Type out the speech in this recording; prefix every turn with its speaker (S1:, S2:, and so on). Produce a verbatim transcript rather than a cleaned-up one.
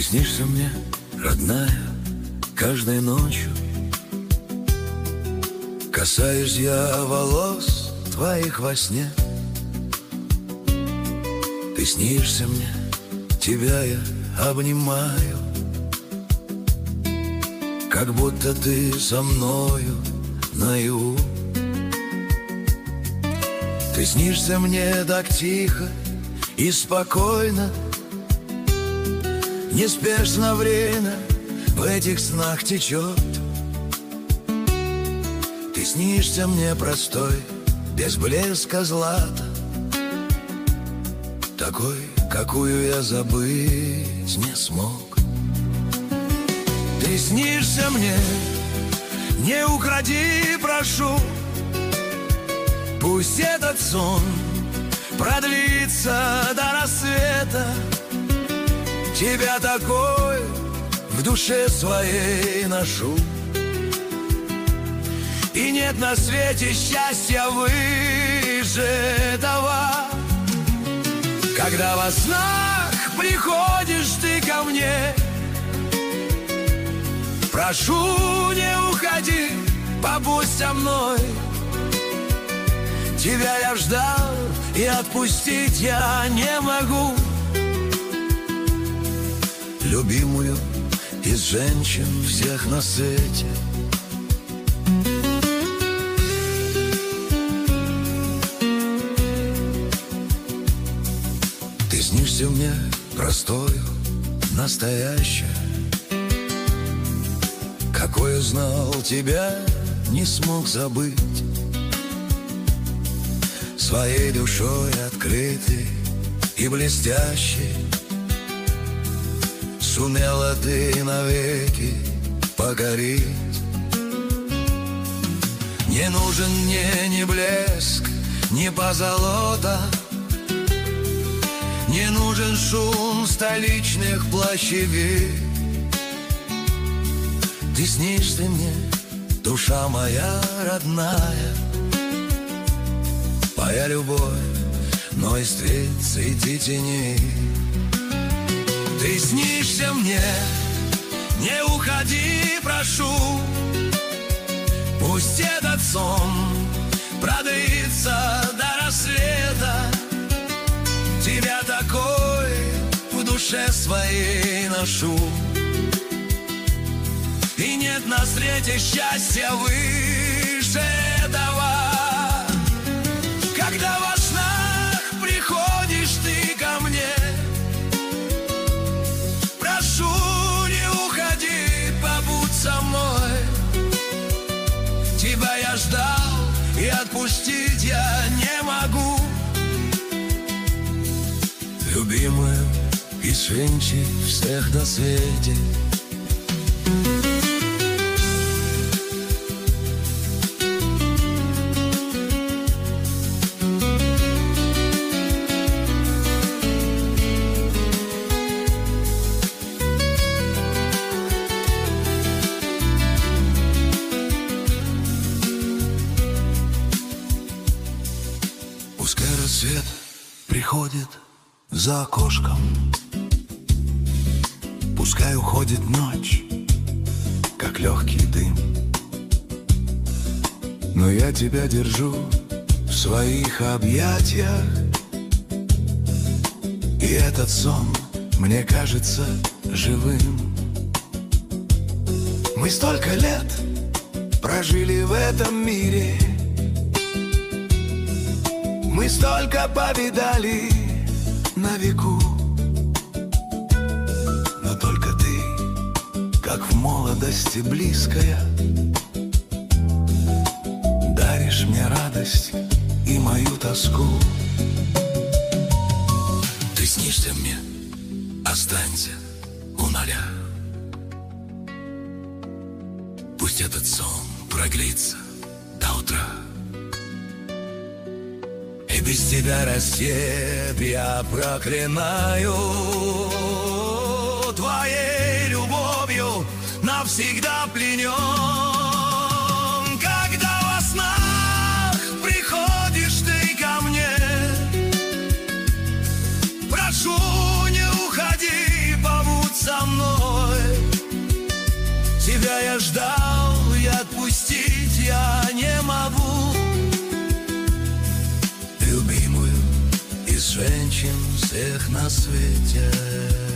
S1: снишься мне, родная, каждой ночью. Касаюсь я волос твоих во сне. Ты снишься мне, тебя я обнимаю, как будто ты со мною наяву. Ты снишься мне так тихо и спокойно, неспешно время в этих снах течет. Ты снишься мне простой, без блеска злата, такой, какую я забыть не смог. Ты снишься мне, не уходи, прошу. Пусть этот сон продлится до рассвета. Тебя такой в душе своей ношу. И нет на свете счастья выше этого, когда во снах приходишь ты ко мне. Прошу, не уходи, побудь со мной. Тебя я ждал, и отпустить я не могу. Любимую из женщин всех на свете. Ты снишься мне простою, настоящая, какое знал тебя, не смог забыть. Своей душой открытой и блестящей сумела ты навеки покорить. Не нужен мне ни блеск, ни позолота, не нужен шум столичных площадей. Ты снишься мне, душа моя родная, моя любовь, но из тридцати теней. Ты снишься мне, не уходи, прошу. Пусть этот сон продлится до рассвета. Тебя такой в душе своей ношу. И нет на свете счастья выше этого, когда во снах приходишь ты ко мне. Прошу, не уходи, побудь со мной. Тебя я ждал, и отпустить я не могу. Любимую из женщин всех на свете. Свет приходит за окошком, пускай уходит ночь, как легкий дым. Но я тебя держу в своих объятиях, и этот сон мне кажется живым. Мы столько лет прожили в этом мире, мы столько повидали на веку, но только ты, как в молодости близкая, даришь мне радость и мою тоску. Ты снишься мне, останься у ноля. Пусть этот сон продлится до утра. И без тебя рассвет я проклинаю, твоей любовью навсегда пленен. Когда во снах приходишь ты ко мне, прошу, не уходи, побудь со мной. женщин всех на свете.